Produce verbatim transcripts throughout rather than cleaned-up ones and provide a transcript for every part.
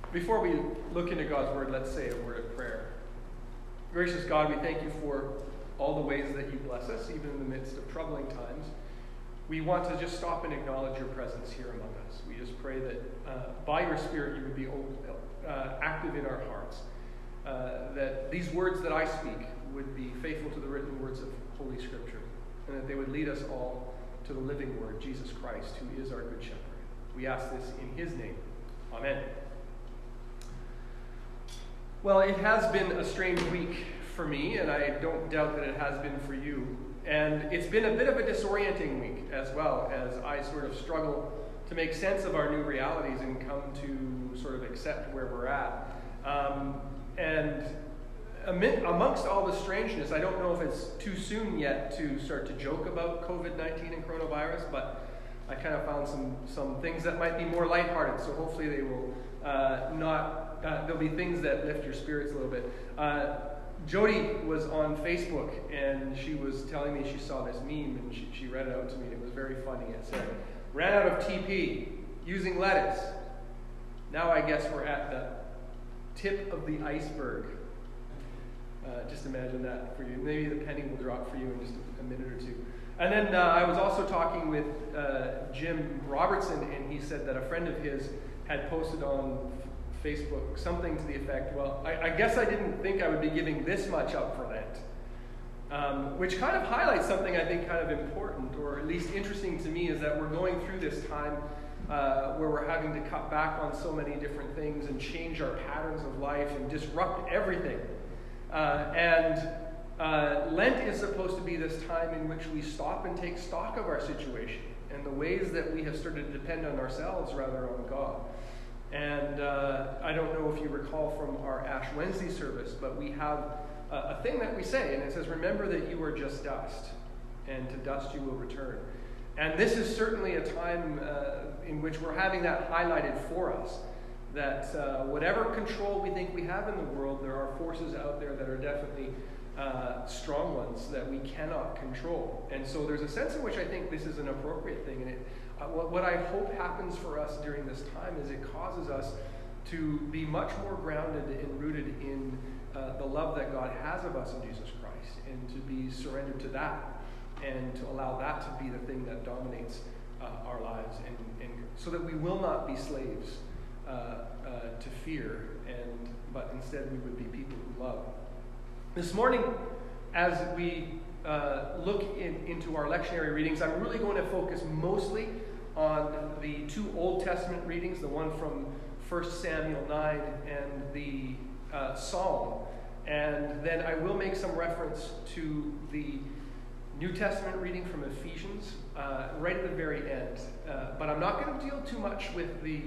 Before we look into God's Word, let's say a word of prayer. Gracious God, we thank you for all the ways that you bless us, even in the midst of troubling times. We want to just stop and acknowledge your presence here among us. We just pray that uh, by your Spirit you would be uh, active in our hearts, uh, that these words that I speak would be faithful to the written words of Holy Scripture, and that they would lead us all to the living Word, Jesus Christ, who is our Good Shepherd. We ask this in his name. Amen. Well, it has been a strange week for me, and I don't doubt that it has been for you. And it's been a bit of a disorienting week as well, as I sort of struggle to make sense of our new realities and come to sort of accept where we're at. Um, and amid, amongst all the strangeness, I don't know if it's too soon yet to start to joke about covid nineteen and coronavirus, but I kind of found some, some things that might be more lighthearted, so hopefully they will uh, not... Uh, there'll be things that lift your spirits a little bit. Uh, Jody was on Facebook, and she was telling me she saw this meme, and she, she read it out to me, and it was very funny. It said, ran out of T P using lettuce. Now I guess we're at the tip of the iceberg. Uh, just imagine that for you. Maybe the penny will drop for you in just a, a minute or two. And then uh, I was also talking with uh, Jim Robertson, and he said that a friend of his had posted on Facebook something to the effect, well, I, I guess I didn't think I would be giving this much up for Lent. Um, which kind of highlights something I think kind of important, or at least interesting to me, is that we're going through this time uh, where we're having to cut back on so many different things and change our patterns of life and disrupt everything. Uh, and uh, Lent is supposed to be this time in which we stop and take stock of our situation and the ways that we have started to depend on ourselves rather on God. And uh, I don't know if you recall from our Ash Wednesday service, but we have a, a thing that we say, and it says, remember that you are just dust, and to dust you will return. And this is certainly a time uh, in which we're having that highlighted for us, that uh, whatever control we think we have in the world, there are forces out there that are definitely uh, strong ones that we cannot control. And so there's a sense in which I think this is an appropriate thing, and it Uh, what, what I hope happens for us during this time is it causes us to be much more grounded and rooted in uh, the love that God has of us in Jesus Christ, and to be surrendered to that, and to allow that to be the thing that dominates uh, our lives, and, and so that we will not be slaves uh, uh, to fear, and but instead we would be people who love. This morning, as we uh, look in, into our lectionary readings, I'm really going to focus mostly on the two Old Testament readings, the one from First Samuel nine and the uh, Psalm. And then I will make some reference to the New Testament reading from Ephesians uh, right at the very end. Uh, but I'm not going to deal too much with the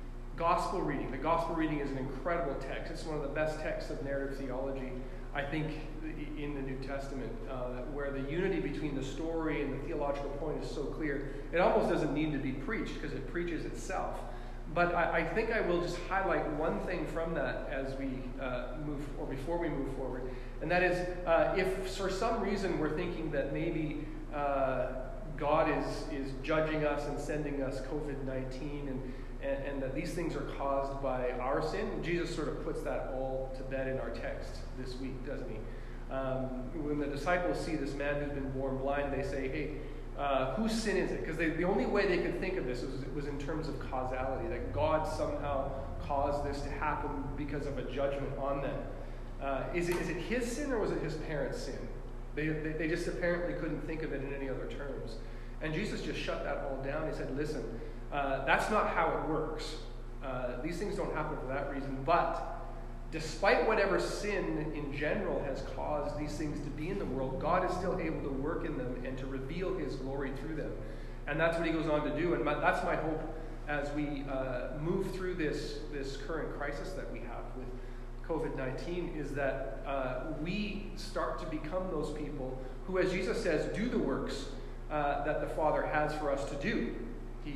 Gospel reading. The Gospel reading is an incredible text. It's one of the best texts of narrative theology, I think, in the New Testament, uh, where the unity between the story and the theological point is so clear. It almost doesn't need to be preached because it preaches itself. But I, I think I will just highlight one thing from that as we uh, move, or before we move forward, and that is, uh, if for some reason we're thinking that maybe uh, God is is judging us and sending us covid nineteen, and And, and that these things are caused by our sin, Jesus sort of puts that all to bed in our text this week, doesn't he? Um, when the disciples see this man who's been born blind, they say, hey, uh, whose sin is it? Because the only way they could think of this was, was in terms of causality, that God somehow caused this to happen because of a judgment on them. Uh, is, it, is it his sin, or was it his parents' sin? They, they, they just apparently couldn't think of it in any other terms. And Jesus just shut that all down. He said, listen, Uh, that's not how it works. Uh, these things don't happen for that reason. But despite whatever sin in general has caused these things to be in the world, God is still able to work in them and to reveal his glory through them. And that's what he goes on to do. And my, that's my hope as we uh, move through this, this current crisis that we have with covid nineteen, is that uh, we start to become those people who, as Jesus says, do the works uh, that the Father has for us to do. He,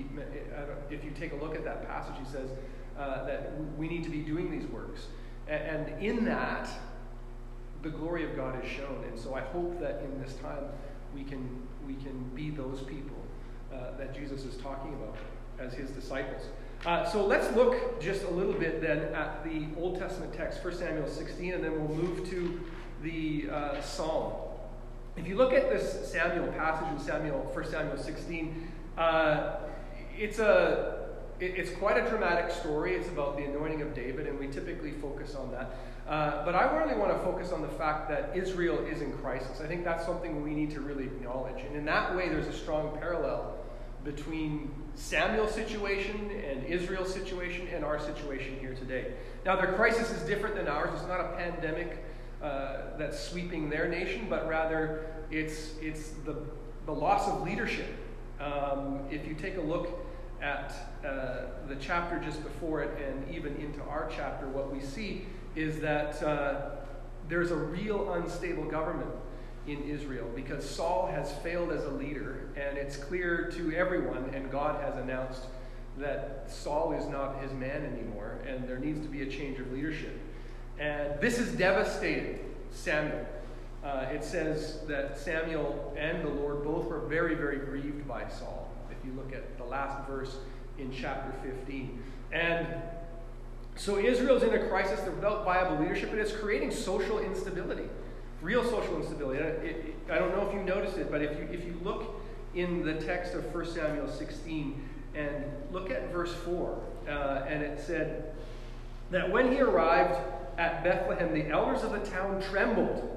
if you take a look at that passage, he says uh, that we need to be doing these works. And in that, the glory of God is shown. And so I hope that in this time we can we can be those people uh, that Jesus is talking about as his disciples. Uh, so let's look just a little bit then at the Old Testament text, First Samuel sixteen, and then we'll move to the uh, Psalm. If you look at this Samuel passage in Samuel, First Samuel sixteen, uh, it's a it, it's quite a dramatic story. It's about the anointing of David, and we typically focus on that. Uh, but I really want to focus on the fact that Israel is in crisis. I think that's something we need to really acknowledge. And in that way, there's a strong parallel between Samuel's situation and Israel's situation and our situation here today. Now, their crisis is different than ours. It's not a pandemic uh, that's sweeping their nation, but rather it's it's the, the loss of leadership. Um, if you take a look at uh, the chapter just before it and even into our chapter, what we see is that uh, there's a real unstable government in Israel because Saul has failed as a leader, and it's clear to everyone, and God has announced that Saul is not his man anymore, and there needs to be a change of leadership. And this has devastated Samuel. Uh, it says that Samuel and the Lord both were very, very grieved by Saul, if you look at the last verse in chapter fifteen. And so Israel's in a crisis. They're without viable leadership, and it's creating social instability. Real social instability. It, it, I don't know if you noticed it, but if you if you look in the text of First Samuel sixteen and look at verse four, uh, and it said that when he arrived at Bethlehem, the elders of the town trembled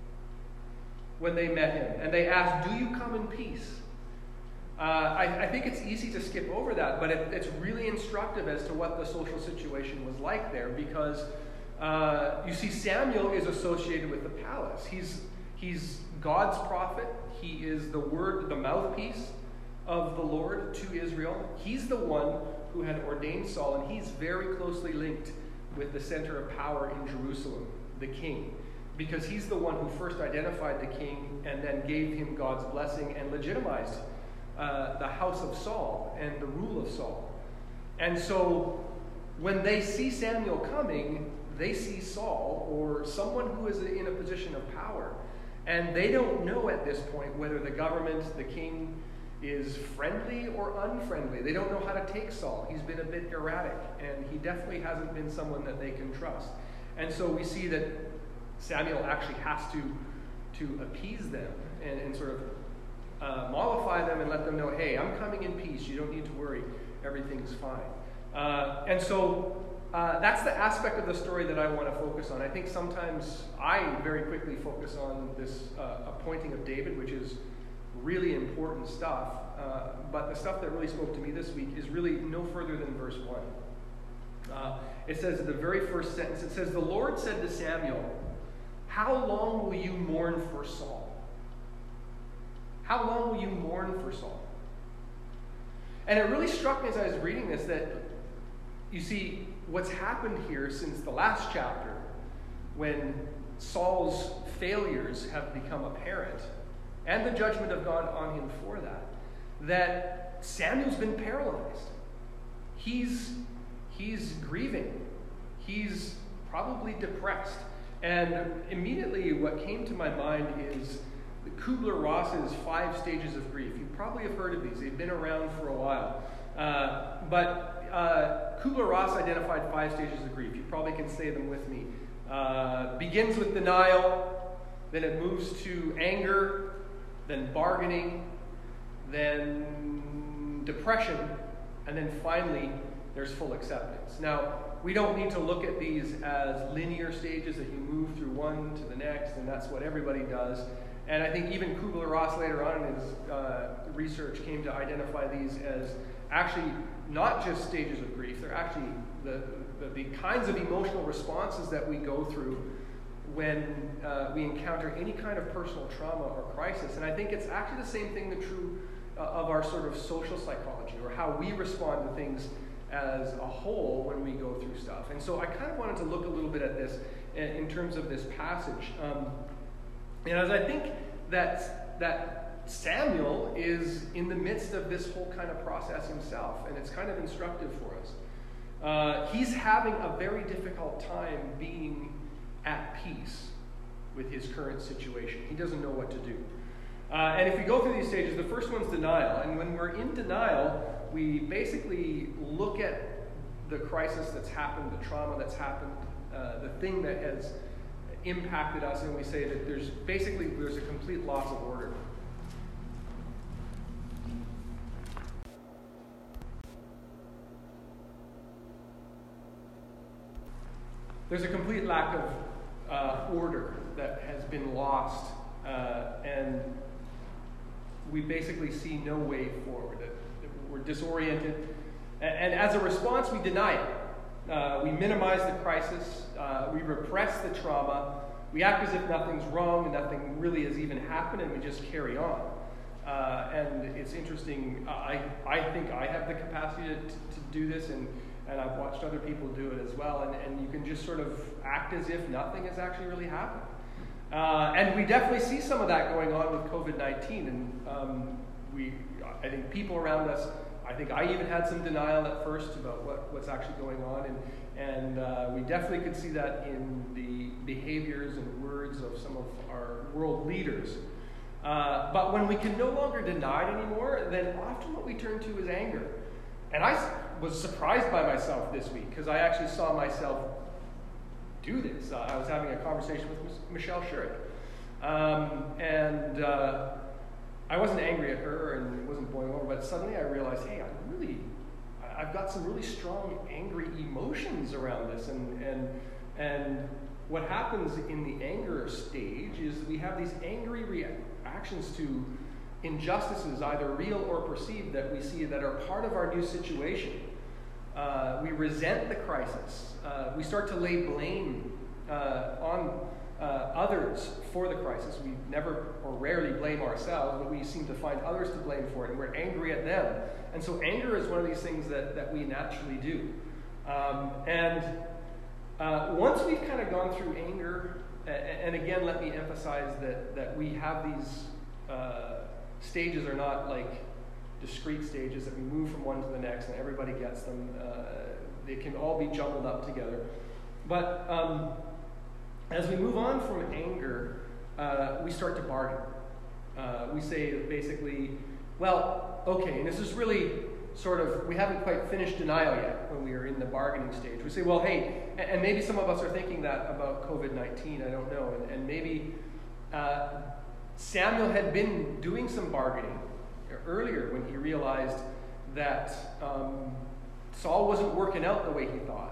when they met him, and they asked, "Do you come in peace?" Uh, I, I think it's easy to skip over that, but it, it's really instructive as to what the social situation was like there, because Uh, you see, Samuel is associated with the palace. He's he's God's prophet. He is the word, the mouthpiece of the Lord to Israel. He's the one who had ordained Saul, and he's very closely linked with the center of power in Jerusalem, the king, because he's the one who first identified the king and then gave him God's blessing and legitimized uh, the house of Saul and the rule of Saul. And so when they see Samuel coming, they see Saul, or someone who is in a position of power, and they don't know at this point whether the government, the king, is friendly or unfriendly. They don't know how to take Saul. He's been a bit erratic, and he definitely hasn't been someone that they can trust. And so we see that Samuel actually has to, to appease them and, and sort of uh, mollify them and let them know, hey, I'm coming in peace. You don't need to worry. Everything's fine. Uh, and so Uh, that's the aspect of the story that I want to focus on. I think sometimes I very quickly focus on this uh, appointing of David, which is really important stuff. Uh, but the stuff that really spoke to me this week is really no further than verse one. Uh, it says in the very first sentence, it says, "The Lord said to Samuel, 'How long will you mourn for Saul?'" How long will you mourn for Saul? And it really struck me as I was reading this that, you see, what's happened here since the last chapter, when Saul's failures have become apparent, and the judgment of God on him for that, that Samuel's been paralyzed. He's, he's grieving. He's probably depressed. And immediately what came to my mind is Kubler-Ross's five stages of grief. You probably have heard of these. They've been around for a while. Uh, but uh, Kubler-Ross identified five stages of grief. You probably can say them with me. Uh, begins with denial, then it moves to anger, then bargaining, then depression, and then finally there's full acceptance. Now, we don't need to look at these as linear stages that you move through one to the next, and that's what everybody does. And I think even Kubler-Ross later on in his uh, research came to identify these as actually not just stages of grief. They're actually the, the, the kinds of emotional responses that we go through when uh, we encounter any kind of personal trauma or crisis. And I think it's actually the same thing that's true uh, of our sort of social psychology, or how we respond to things as a whole when we go through stuff. And so I kind of wanted to look a little bit at this in, in terms of this passage. Um, and as I think that that Samuel is in the midst of this whole kind of process himself, and it's kind of instructive for us. Uh, he's having a very difficult time being at peace with his current situation. He doesn't know what to do. Uh, and if we go through these stages, the first one's denial. And when we're in denial, we basically look at the crisis that's happened, the trauma that's happened, uh, the thing that has impacted us, and we say that there's basically there's a complete loss of order. There's a complete lack of uh, order that has been lost, uh, and we basically see no way forward. We're disoriented, and as a response, we deny it. Uh, we minimize the crisis. Uh, we repress the trauma. We act as if nothing's wrong and nothing really has even happened, and we just carry on. Uh, and it's interesting. I I think I have the capacity to, to do this, and and I've watched other people do it as well. And, and you can just sort of act as if nothing has actually really happened. Uh, and we definitely see some of that going on with COVID nineteen. And um, we, I think people around us, I think I even had some denial at first about what, what's actually going on. And, and uh, we definitely could see that in the behaviors and words of some of our world leaders. Uh, but when we can no longer deny it anymore, then often what we turn to is anger. And I was surprised by myself this week because I actually saw myself do this. Uh, I was having a conversation with Michelle Schurig. Um, and uh, I wasn't angry at her and it wasn't boiling over, but suddenly I realized, hey, I really, I've got some really strong angry emotions around this. And, and, and what happens in the anger stage is we have these angry reactions to injustices, either real or perceived, that we see that are part of our new situation. Uh, we resent the crisis. Uh, we start to lay blame uh, on uh, others for the crisis. We never or rarely blame ourselves, but we seem to find others to blame for it, and we're angry at them. And so anger is one of these things that, that we naturally do. Um, and uh, once we've kind of gone through anger, and, and again, let me emphasize that, that we have these uh, stages are not like discrete stages that we move from one to the next and everybody gets them. Uh, they can all be jumbled up together. But um, as we move on from anger, uh, we start to bargain. Uh, we say basically, well, okay, and this is really sort of, we haven't quite finished denial yet when we are in the bargaining stage. We say, well, hey, and, and maybe some of us are thinking that about COVID nineteen, I don't know, and, and maybe uh, Samuel had been doing some bargaining earlier when he realized that um, Saul wasn't working out the way he thought.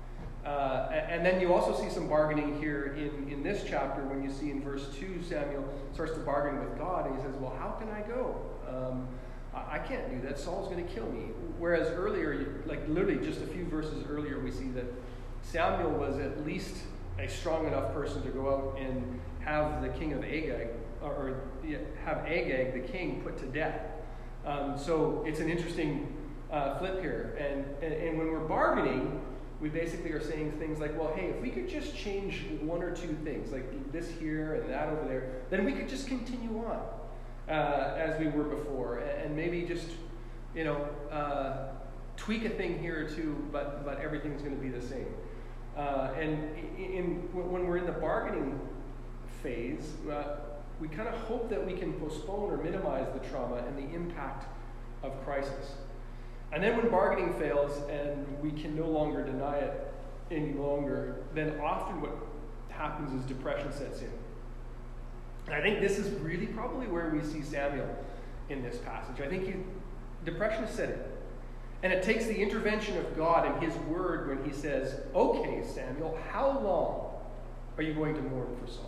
Uh, and then you also see some bargaining here in, in this chapter when you see in verse two, Samuel starts to bargain with God, and he says, well, how can I go? Um, I, I can't do that. Saul's going to kill me. Whereas earlier, like literally just a few verses earlier, we see that Samuel was at least a strong enough person to go out and have the king of Agag, or have Agag, the king, put to death. Um, so it's an interesting uh, flip here. And, and, and when we're bargaining, we basically are saying things like, well, hey, if we could just change one or two things, like this here and that over there, then we could just continue on uh, as we were before. And, and maybe just, you know, uh, tweak a thing here or two, but, but everything's going to be the same. Uh, and in, in, when we're in the bargaining phase, uh, we kind of hope that we can postpone or minimize the trauma and the impact of crisis. And then when bargaining fails and we can no longer deny it any longer, then often what happens is depression sets in. And I think this is really probably where we see Samuel in this passage. I think he, depression is set in. And it takes the intervention of God and his word when he says, okay, Samuel, how long are you going to mourn for Saul?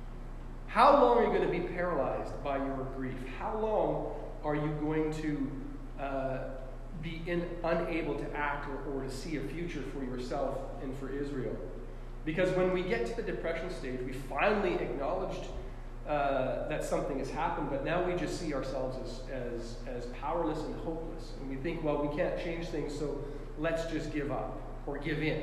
How long are you going to be paralyzed by your grief? How long are you going to uh, be in, unable to act or, or to see a future for yourself and for Israel? Because when we get to the depression stage, we finally acknowledged uh, that something has happened, but now we just see ourselves as, as, as powerless and hopeless. And we think, well, we can't change things, so let's just give up or give in.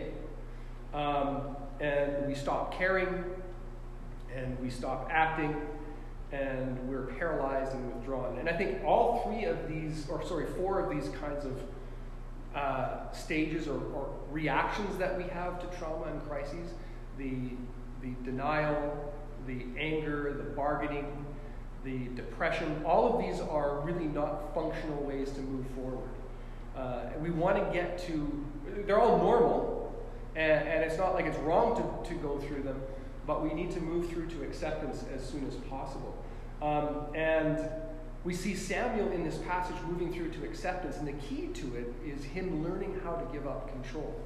Um, and we stop caring, and we stop acting, and we're paralyzed and withdrawn. And I think all three of these, or sorry, four of these kinds of uh, stages or, or reactions that we have to trauma and crises, the, the denial, the anger, the bargaining, the depression, all of these are really not functional ways to move forward. we want to get to, they're all normal, and, and it's not like it's wrong to, to go through them, but we need to move through to acceptance as soon as possible. Um, and we see Samuel in this passage moving through to acceptance, and the key to it is him learning how to give up control.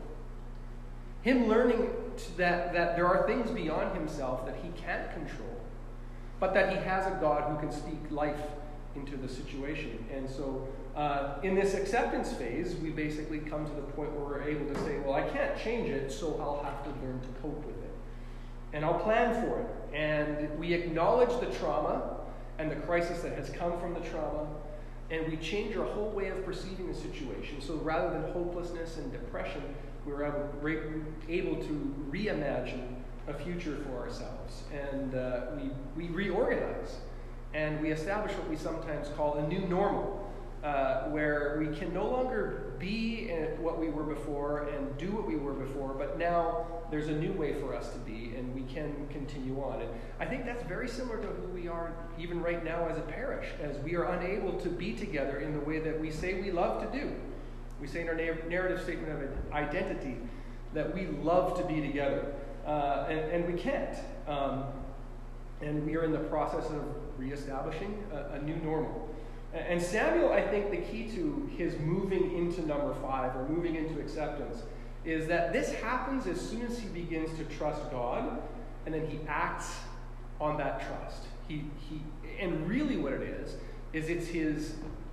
Him learning that, that there are things beyond himself that he can't control, but that he has a God who can speak life into the situation. And so uh, in this acceptance phase, we basically come to the point where we're able to say, well, I can't change it, so I'll have to learn to cope with it. And I'll plan for it. And we acknowledge the trauma and the crisis that has come from the trauma, and we change our whole way of perceiving the situation. So rather than hopelessness and depression, we're able to reimagine a future for ourselves. And uh, we, we reorganize. And we establish what we sometimes call a new normal, uh, where we can no longer be what we were before and do what we were before, but now there's a new way for us to be, and we can continue on. And I think that's very similar to who we are even right now as a parish, as we are unable to be together in the way that we say we love to do. We say in our narrative statement of identity that we love to be together, uh, and, and we can't. Um, and we are in the process of reestablishing a, a new normal. And Samuel, I think the key to his moving into number five, or moving into acceptance, is that this happens as soon as he begins to trust God, and then he acts on that trust. He, he, and really what it is, is it's his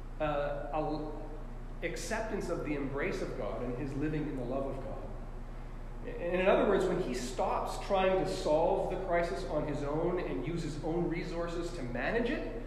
uh, acceptance of the embrace of God and his living in the love of God. And in other words, when he stops trying to solve the crisis on his own and use his own resources to manage it,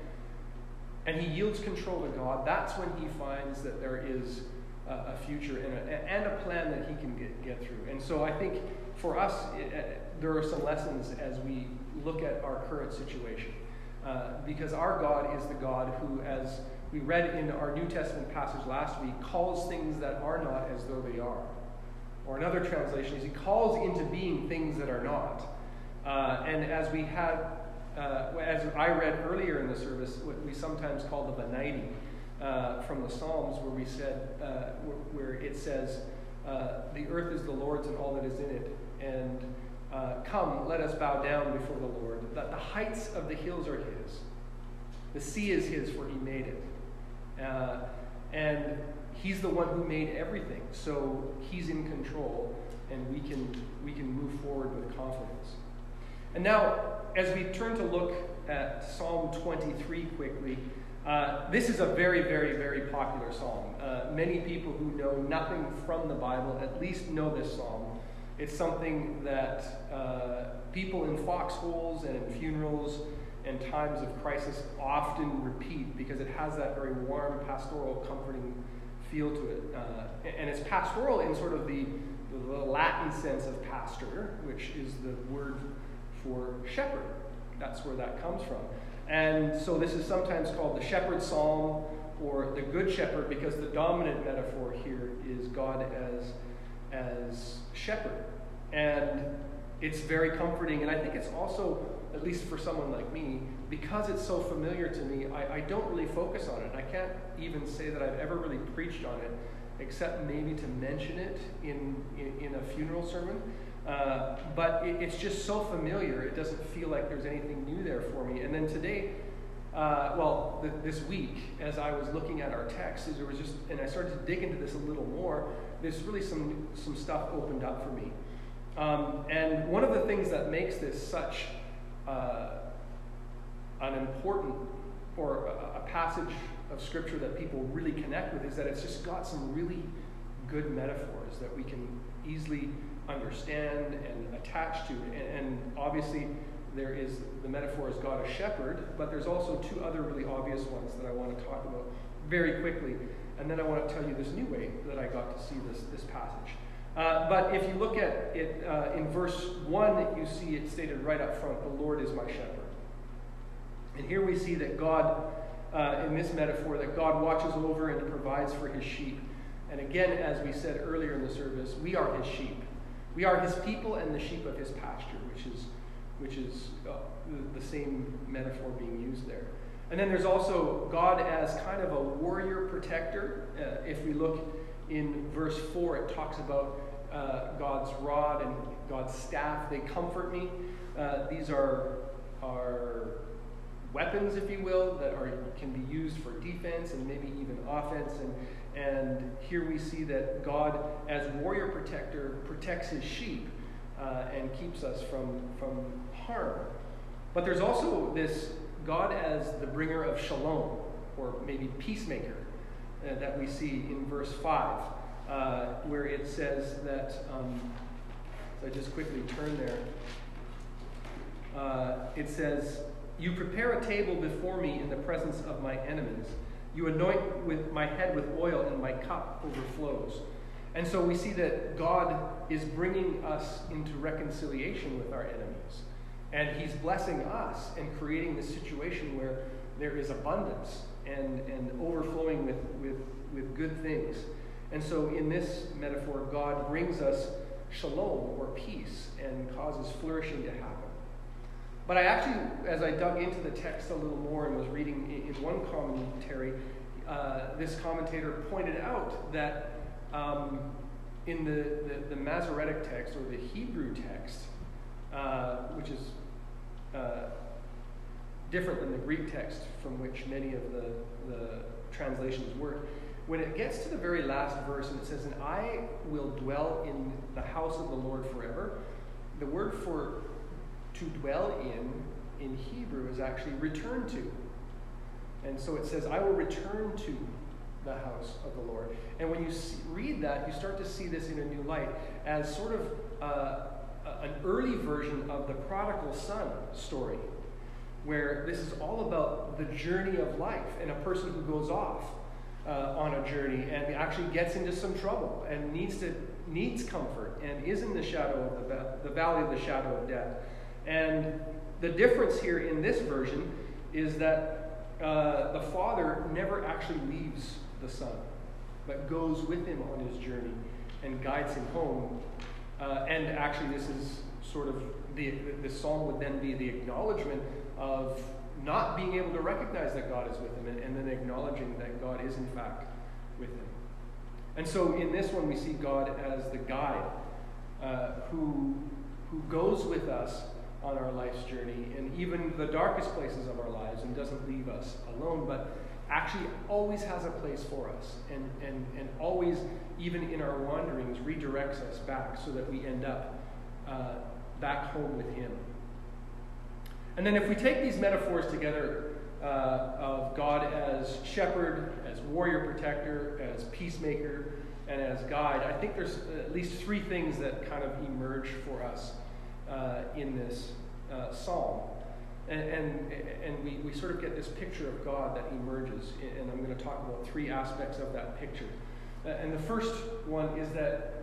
and he yields control to God, that's when he finds that there is a, a future and a, and a plan that he can get, get through. And so I think for us, it, there are some lessons as we look at our current situation. Uh, because our God is the God who, as we read in our New Testament passage last week, calls things that are not as though they are. Or another translation is he calls into being things that are not. Uh, and as we had, uh, as I read earlier in the service, what we sometimes call the Venite uh, from the Psalms, where we said, uh, where, where it says, uh, the earth is the Lord's and all that is in it, and uh, come, let us bow down before the Lord. That the heights of the hills are his. The sea is his, for he made it. Uh, and he's the one who made everything, so he's in control, and we can we can move forward with confidence. And now, as we turn to look at Psalm twenty-three quickly, uh, this is a very, very, very popular psalm. Uh, many people who know nothing from the Bible at least know this psalm. It's something that uh, people in foxholes and in funerals and times of crisis often repeat, because it has that very warm, pastoral, comforting feel to it. Uh, and it's pastoral in sort of the, the Latin sense of pastor, which is the word for shepherd. That's where that comes from. And so this is sometimes called the shepherd psalm or the good shepherd, because the dominant metaphor here is God as, as shepherd. And it's very comforting. And I think it's also, at least for someone like me, because it's so familiar to me, I, I don't really focus on it. I can't even say that I've ever really preached on it, except maybe to mention it in, in, in a funeral sermon. Uh, but it, it's just so familiar, it doesn't feel like there's anything new there for me. And then today, uh, well, th- this week, as I was looking at our text, there was just, and I started to dig into this a little more, there's really some, some stuff opened up for me. Um, and one of the things that makes this such uh, an important, or a, a passage of Scripture that people really connect with, is that it's just got some really good metaphors that we can easily understand and attach to. And, and obviously, there is the metaphor as God as shepherd, but there's also two other really obvious ones that I want to talk about very quickly. And then I want to tell you this new way that I got to see this, this passage. Uh, but if you look at it uh, in verse one, you see it stated right up front, the Lord is my shepherd. And here we see that God, uh, in this metaphor, that God watches over and provides for his sheep. And again, as we said earlier in the service, we are his sheep. We are his people and the sheep of his pasture, which is, which is uh, the, the same metaphor being used there. And then there's also God as kind of a warrior protector. Uh, if we look in verse four, it talks about uh, God's rod and God's staff. They comfort me. Uh, these are, are weapons, if you will, that are can be used for defense and maybe even offense. And, and here we see that God, as warrior protector, protects his sheep uh, and keeps us from, from harm. But there's also this God as the bringer of shalom, or maybe peacemaker, uh, that we see in verse five, uh, where it says that, um, so I just quickly turn there, uh, it says, "You prepare a table before me in the presence of my enemies. You anoint with my head with oil, and my cup overflows." And so we see that God is bringing us into reconciliation with our enemies. And he's blessing us and creating this situation where there is abundance and, and overflowing with, with, with good things. And so in this metaphor, God brings us shalom, or peace, and causes flourishing to happen. But I actually, as I dug into the text a little more and was reading in one commentary, uh, this commentator pointed out that um, in the, the, the Masoretic text, or the Hebrew text, uh, which is uh, different than the Greek text from which many of the, the translations work, when it gets to the very last verse and it says, "And I will dwell in the house of the Lord forever," the word for to dwell in, in Hebrew, is actually return to. And so it says, "I will return to the house of the Lord." And when you see, read that, you start to see this in a new light as sort of uh, an early version of the prodigal son story, where this is all about the journey of life and a person who goes off uh, on a journey and actually gets into some trouble and needs to needs comfort and is in the shadow of the, va- the valley of the shadow of death. And the difference here in this version is that uh, the father never actually leaves the son, but goes with him on his journey and guides him home. Uh, and actually, this is sort of the, the psalm would then be the acknowledgement of not being able to recognize that God is with him, and, and then acknowledging that God is in fact with him. And so in this one, we see God as the guide uh, who, who goes with us on our life's journey, and even the darkest places of our lives, and doesn't leave us alone, but actually always has a place for us, and, and, and always, even in our wanderings, redirects us back so that we end up uh, back home with him. And then if we take these metaphors together uh, of God as shepherd, as warrior protector, as peacemaker, and as guide, I think there's at least three things that kind of emerge for us uh, in this uh, psalm. And, and, and we, we sort of get this picture of God that emerges, and I'm going to talk about three aspects of that picture. Uh, and the first one is that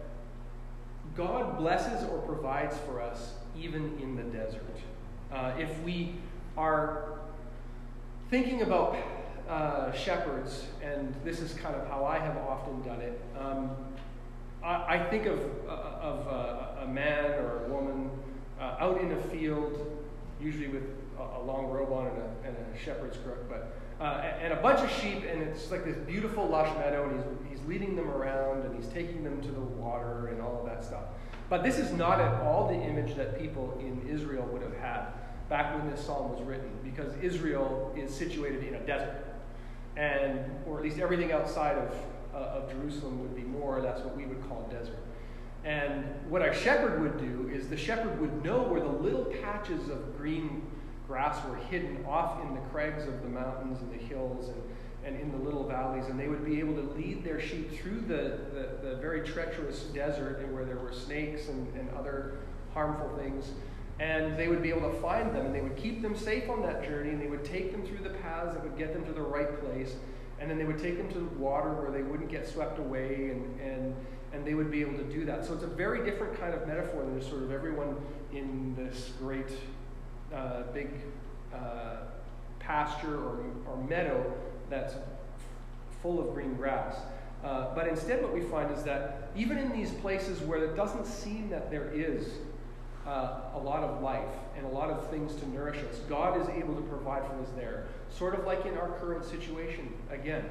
God blesses or provides for us even in the desert. Uh, if we are thinking about uh, shepherds, and this is kind of how I have often done it, um, I, I think of, uh, of uh, a man or a woman uh, out in a field, usually with a, a long robe on and a, and a shepherd's crook, but uh, and a bunch of sheep, and it's like this beautiful lush meadow, and he's, he's leading them around, and he's taking them to the water and all of that stuff. But this is not at all the image that people in Israel would have had back when this psalm was written, because Israel is situated in a desert, and or at least everything outside of uh, of Jerusalem would be more, that's what we would call a desert. And what a shepherd would do is the shepherd would know where the little patches of green grass were hidden off in the crags of the mountains and the hills and, and in the little valleys, and they would be able to lead their sheep through the, the, the very treacherous desert and where there were snakes and, and other harmful things. And they would be able to find them, and they would keep them safe on that journey, and they would take them through the paths that would get them to the right place, and then they would take them to the water where they wouldn't get swept away, and, and, and they would be able to do that. So it's a very different kind of metaphor than sort of everyone in this great uh, big uh, pasture or, or meadow that's full of green grass. Uh, but instead what we find is that even in these places where it doesn't seem that there is Uh, a lot of life and a lot of things to nourish us, God is able to provide for us there. Sort of like in our current situation, again,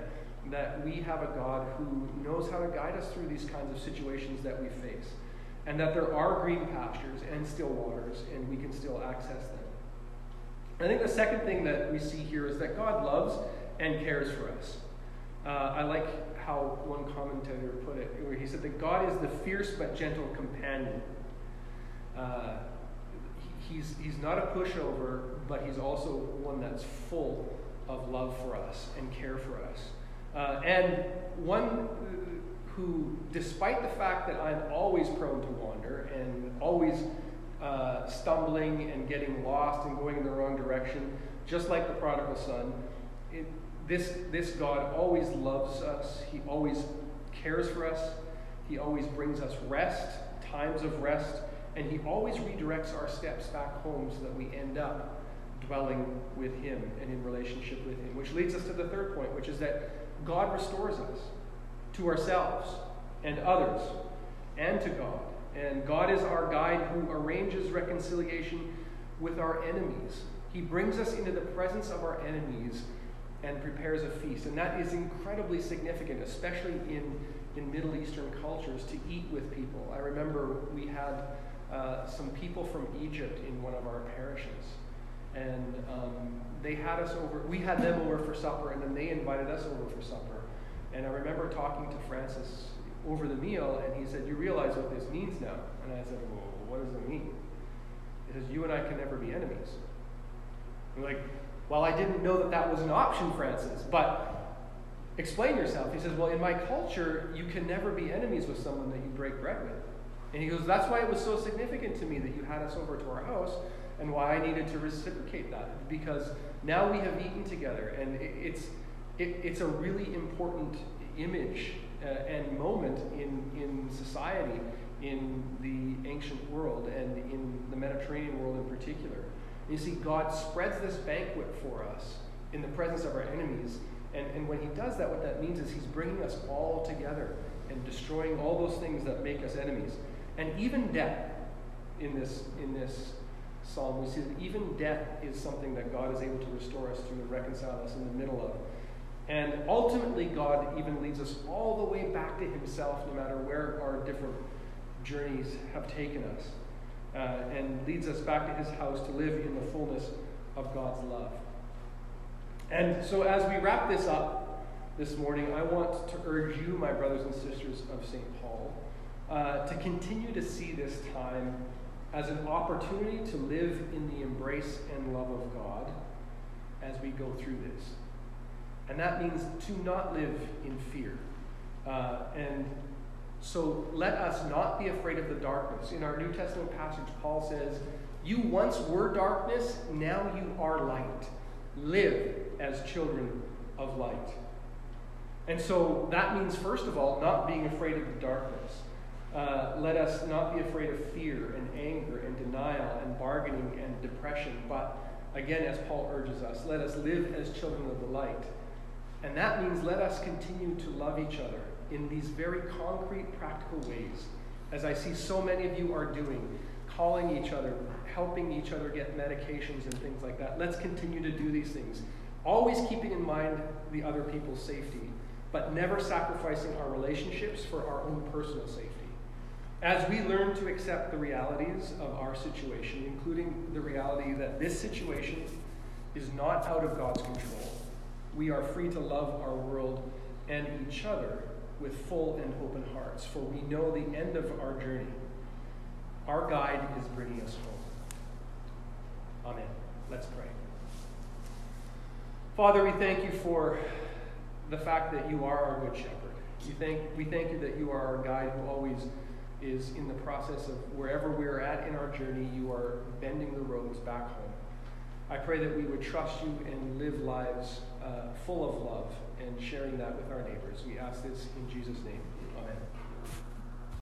that we have a God who knows how to guide us through these kinds of situations that we face, and that there are green pastures and still waters, and we can still access them. I think the second thing that we see here is that God loves and cares for us. Uh, I like how one commentator put it, where he said that God is the fierce but gentle companion. Uh, he's, he's not a pushover, but he's also one that's full of love for us and care for us. Uh, and one who, despite the fact that I'm always prone to wander and always uh, stumbling and getting lost and going in the wrong direction, just like the prodigal son, it, this, this God always loves us. He always cares for us. He always brings us rest, times of rest, and he always redirects our steps back home so that we end up dwelling with him and in relationship with him. Which leads us to the third point, which is that God restores us to ourselves and others and to God. And God is our guide who arranges reconciliation with our enemies. He brings us into the presence of our enemies and prepares a feast. And that is incredibly significant, especially in, in Middle Eastern cultures, to eat with people. I remember we had uh, some people from Egypt in one of our parishes. And um, they had us over, we had them over for supper, and then they invited us over for supper. And I remember talking to Francis over the meal, and he said, "You realize what this means now?" And I said, "Well, what does it mean?" He says, "You and I can never be enemies." I'm like, "Well, I didn't know that that was an option, Francis, but explain yourself." He says, "Well, in my culture, you can never be enemies with someone that you break bread with." And he goes, "That's why it was so significant to me that you had us over to our house, and why I needed to reciprocate that, because now we have eaten together, and it, it's it, it's a really important image uh, and moment in, in society, in the ancient world, and in the Mediterranean world in particular. And you see, God spreads this banquet for us in the presence of our enemies, and, and when he does that, what that means is he's bringing us all together and destroying all those things that make us enemies. And even death in this in this psalm, we see that even death is something that God is able to restore us to and reconcile us in the middle of. And ultimately, God even leads us all the way back to himself, no matter where our different journeys have taken us, uh, and leads us back to his house to live in the fullness of God's love. And so as we wrap this up this morning, I want to urge you, my brothers and sisters of Saint Paul, uh, to continue to see this time as an opportunity to live in the embrace and love of God as we go through this. And that means to not live in fear. Uh, and so let us not be afraid of the darkness. In our New Testament passage, Paul says, "You once were darkness, now you are light. Live as children of light." And so that means, first of all, not being afraid of the darkness. Uh, let us not be afraid of fear and anger and denial and bargaining and depression. But again, as Paul urges us, let us live as children of the light. And that means let us continue to love each other in these very concrete, practical ways, as I see so many of you are doing, calling each other, helping each other get medications and things like that. Let's continue to do these things, always keeping in mind the other people's safety, but never sacrificing our relationships for our own personal safety. As we learn to accept the realities of our situation, including the reality that this situation is not out of God's control, we are free to love our world and each other with full and open hearts, for we know the end of our journey. Our guide is bringing us home. Amen. Let's pray. Father, we thank you for the fact that you are our good shepherd. You thank, we thank you that you are our guide who always is in the process of wherever we're at in our journey, you are bending the roads back home. I pray that we would trust you and live lives uh, full of love and sharing that with our neighbors. We ask this in Jesus' name. Amen.